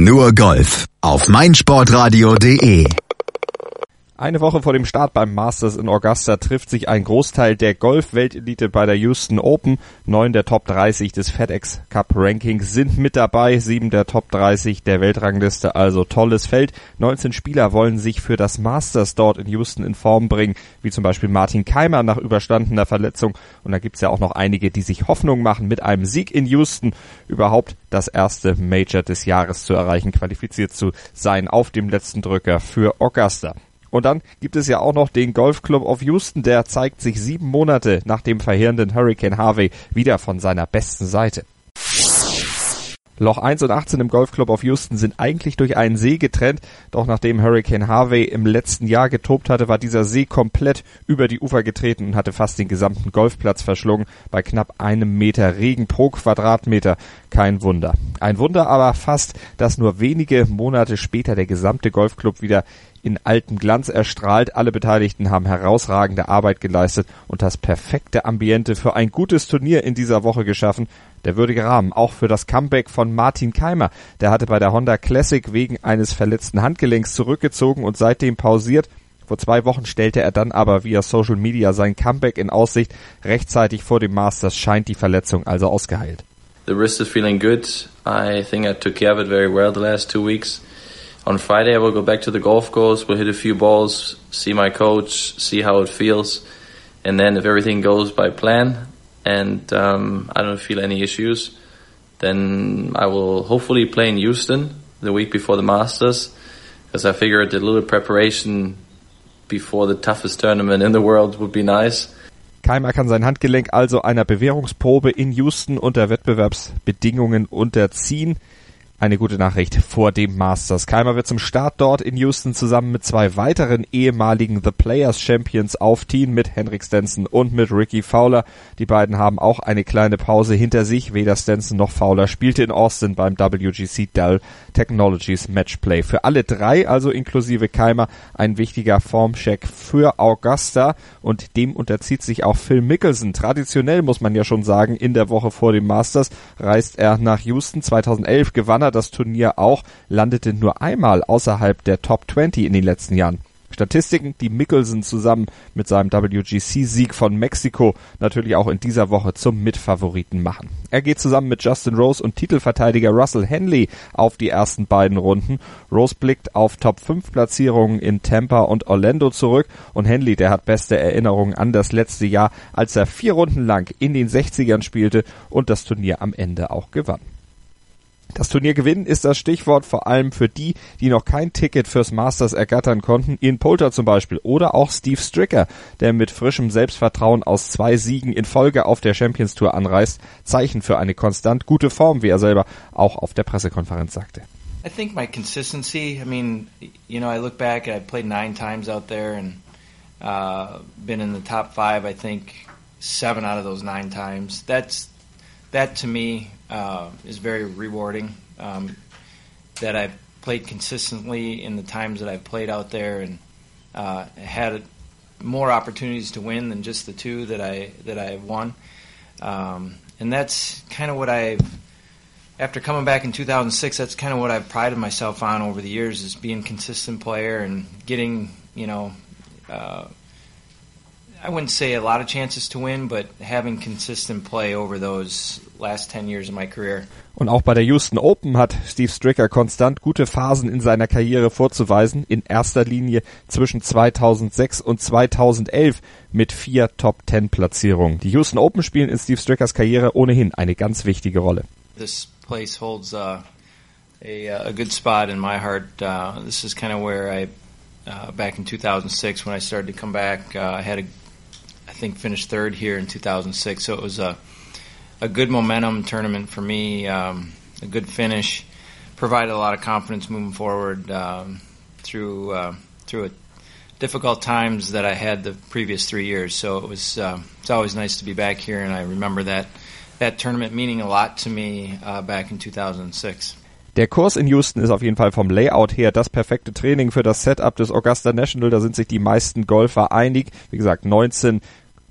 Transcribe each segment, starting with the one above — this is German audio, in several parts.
Nur Golf auf meinsportradio.de. Eine Woche vor dem Start beim Masters in Augusta trifft sich ein Großteil der Golf-Weltelite bei der Houston Open. 9 der Top 30 des FedEx Cup Rankings sind mit dabei, 7 der Top 30 der Weltrangliste, also tolles Feld. 19 Spieler wollen sich für das Masters dort in Houston in Form bringen, wie zum Beispiel Martin Kaymer nach überstandener Verletzung. Und da gibt's ja auch noch einige, die sich Hoffnung machen, mit einem Sieg in Houston überhaupt das erste Major des Jahres zu erreichen, qualifiziert zu sein auf dem letzten Drücker für Augusta. Und dann gibt es ja auch noch den Golf Club of Houston, der zeigt sich 7 Monate nach dem verheerenden Hurricane Harvey wieder von seiner besten Seite. Loch 1 und 18 im Golf Club of Houston sind eigentlich durch einen See getrennt, doch nachdem Hurricane Harvey im letzten Jahr getobt hatte, war dieser See komplett über die Ufer getreten und hatte fast den gesamten Golfplatz verschlungen, bei knapp 1 Meter Regen pro Quadratmeter. Kein Wunder. Ein Wunder aber fast, dass nur wenige Monate später der gesamte Golfclub wieder in altem Glanz erstrahlt. Alle Beteiligten haben herausragende Arbeit geleistet und das perfekte Ambiente für ein gutes Turnier in dieser Woche geschaffen. Der würdige Rahmen auch für das Comeback von Martin Kaymer. Der hatte bei der Honda Classic wegen eines verletzten Handgelenks zurückgezogen und seitdem pausiert. Vor 2 Wochen stellte er dann aber via Social Media sein Comeback in Aussicht. Rechtzeitig vor dem Masters scheint die Verletzung also ausgeheilt. The wrist is feeling good. I think I took care of it very well the last 2 weeks. On Friday I will go back to the golf course, we'll hit a few balls, see my coach, see how it feels, and then if everything goes by plan and I don't feel any issues, then I will hopefully play in Houston the week before the Masters, because I figured a little preparation before the toughest tournament in the world would be nice. Kaymer kann sein Handgelenk also einer Bewährungsprobe in Houston unter Wettbewerbsbedingungen unterziehen. Eine gute Nachricht vor dem Masters. Kaymer wird zum Start dort in Houston zusammen mit 2 weiteren ehemaligen The Players Champions aufziehen, mit Henrik Stenson und mit Ricky Fowler. Die beiden haben auch eine kleine Pause hinter sich. Weder Stenson noch Fowler spielte in Austin beim WGC Dell Technologies Matchplay. Für alle 3, also inklusive Kaymer, ein wichtiger Formcheck für Augusta, und dem unterzieht sich auch Phil Mickelson. Traditionell muss man ja schon sagen, in der Woche vor dem Masters reist er nach Houston. 2011 gewann er das Turnier auch, landete nur einmal außerhalb der Top 20 in den letzten Jahren. Statistiken, die Mickelson zusammen mit seinem WGC-Sieg von Mexiko natürlich auch in dieser Woche zum Mitfavoriten machen. Er geht zusammen mit Justin Rose und Titelverteidiger Russell Henley auf die ersten beiden Runden. Rose blickt auf Top-5-Platzierungen in Tampa und Orlando zurück, und Henley, der hat beste Erinnerungen an das letzte Jahr, als er 4 Runden lang in den 60ern spielte und das Turnier am Ende auch gewann. Das Turnier gewinnen ist das Stichwort, vor allem für die, die noch kein Ticket fürs Masters ergattern konnten. Ian Poulter zum Beispiel oder auch Steve Stricker, der mit frischem Selbstvertrauen aus 2 Siegen in Folge auf der Champions Tour anreist. Zeichen für eine konstant gute Form, wie er selber auch auf der Pressekonferenz sagte. I think my consistency, I mean, you know, I look back, I played 9 times out there and been in the top 5, I think 7 out of those 9 times. That to me is very rewarding, that I've played consistently in the times that I've played out there, and had more opportunities to win than just the 2 that I've won. And that's kind of what after coming back in 2006, that's kind of what I've prided myself on over the years, is being a consistent player and getting, you know, I wouldn't say a lot of chances to win, but having consistent play over those last 10 years of my career. Und auch bei der Houston Open hat Steve Stricker konstant gute Phasen in seiner Karriere vorzuweisen, in erster Linie zwischen 2006 und 2011 mit 4 Top-10-Platzierungen. Die Houston Open spielen in Steve Strickers Karriere ohnehin eine ganz wichtige Rolle. This place holds a good spot in my heart. This is kind of where I, back in 2006 when I started to come back, I think finished 3rd here in 2006, so it was a good momentum tournament for me, a good finish, provided a lot of confidence moving forward through difficult times that I had the previous 3 years. So it's always nice to be back here, and I remember that tournament meaning a lot to me back in 2006. Der Kurs in Houston ist auf jeden Fall vom Layout her das perfekte Training für das Setup des Augusta National. Da sind sich die meisten Golfer einig. Wie gesagt, 19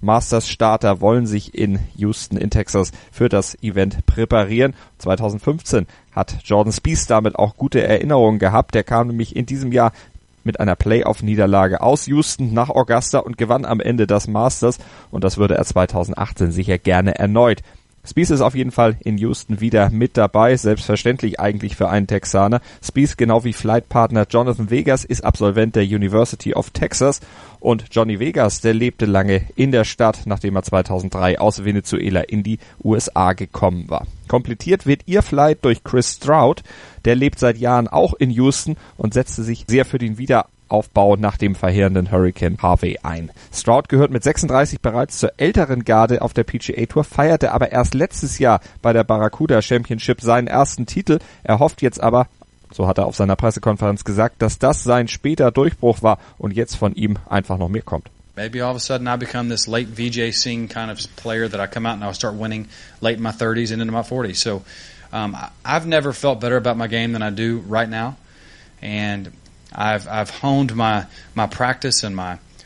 Masters-Starter wollen sich in Houston in Texas für das Event präparieren. 2015 hat Jordan Spieth damit auch gute Erinnerungen gehabt. Der kam nämlich in diesem Jahr mit einer Playoff-Niederlage aus Houston nach Augusta und gewann am Ende das Masters. Und das würde er 2018 sicher gerne erneut. Spieth ist auf jeden Fall in Houston wieder mit dabei, selbstverständlich eigentlich für einen Texaner. Spieth, genau wie Flightpartner Jonathan Vegas, ist Absolvent der University of Texas und Johnny Vegas, der lebte lange in der Stadt, nachdem er 2003 aus Venezuela in die USA gekommen war. Komplettiert wird ihr Flight durch Chris Stroud, der lebt seit Jahren auch in Houston und setzte sich sehr für den Wiederaufbau nach dem verheerenden Hurricane Harvey ein. Stroud gehört mit 36 bereits zur älteren Garde auf der PGA Tour, feierte aber erst letztes Jahr bei der Barracuda Championship seinen ersten Titel. Er hofft jetzt aber, so hat er auf seiner Pressekonferenz gesagt, dass das sein später Durchbruch war und jetzt von ihm einfach noch mehr kommt. Maybe all of a sudden I become this late Vijay Singh kind of player that I come out and I'll start winning late in my 30s and into my 40s. So I've never felt better about my game than I do right now. And I've honed my practice and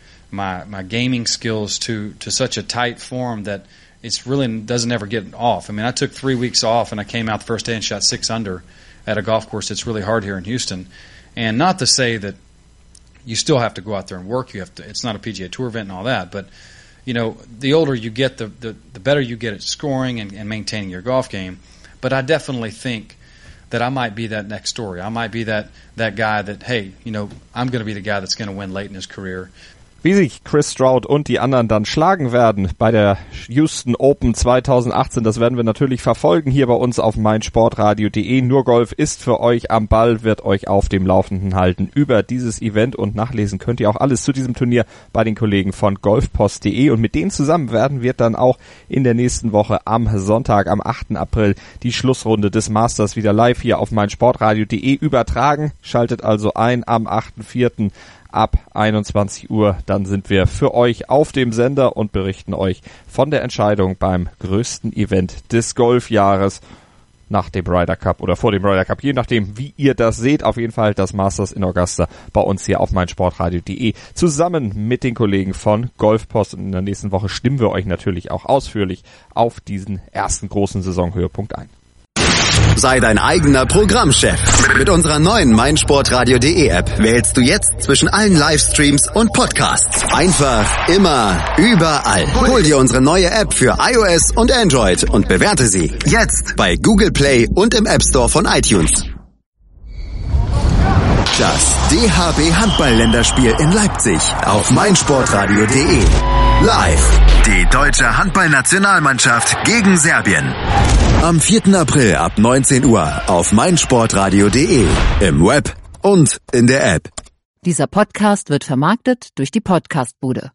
my gaming skills to such a tight form that it's really doesn't ever get off. I mean, I took 3 weeks off and I came out the first day and shot 6 under at a golf course that's really hard here in Houston. And not to say that you still have to go out there and work. It's not a PGA Tour event and all that, but you know, the older you get, the better you get at scoring and maintaining your golf game. But I definitely think that I might be that next story. I might be that guy that, hey, you know, I'm going to be the guy that's going to win late in his career. Wie sich Chris Stroud und die anderen dann schlagen werden bei der Houston Open 2018, das werden wir natürlich verfolgen hier bei uns auf meinsportradio.de. Nur Golf ist für euch am Ball, wird euch auf dem Laufenden halten über dieses Event und nachlesen könnt ihr auch alles zu diesem Turnier bei den Kollegen von golfpost.de und mit denen zusammen werden wir dann auch in der nächsten Woche am Sonntag, am 8. April die Schlussrunde des Masters wieder live hier auf meinsportradio.de übertragen. Schaltet also ein am 8.4. ab 21 Uhr, dann sind wir für euch auf dem Sender und berichten euch von der Entscheidung beim größten Event des Golfjahres nach dem Ryder Cup oder vor dem Ryder Cup, je nachdem, wie ihr das seht. Auf jeden Fall das Masters in Augusta bei uns hier auf meinsportradio.de zusammen mit den Kollegen von Golfpost. Und in der nächsten Woche stimmen wir euch natürlich auch ausführlich auf diesen ersten großen Saisonhöhepunkt ein. Sei dein eigener Programmchef. Mit unserer neuen meinsportradio.de App wählst du jetzt zwischen allen Livestreams und Podcasts. Einfach, immer, überall. Hol dir unsere neue App für iOS und Android und bewerte sie jetzt bei Google Play und im App Store von iTunes. Das DHB Handball-Länderspiel in Leipzig auf meinsportradio.de. Live. Die deutsche Handballnationalmannschaft gegen Serbien. Am 4. April ab 19 Uhr auf meinsportradio.de, im Web und in der App. Dieser Podcast wird vermarktet durch die Podcastbude.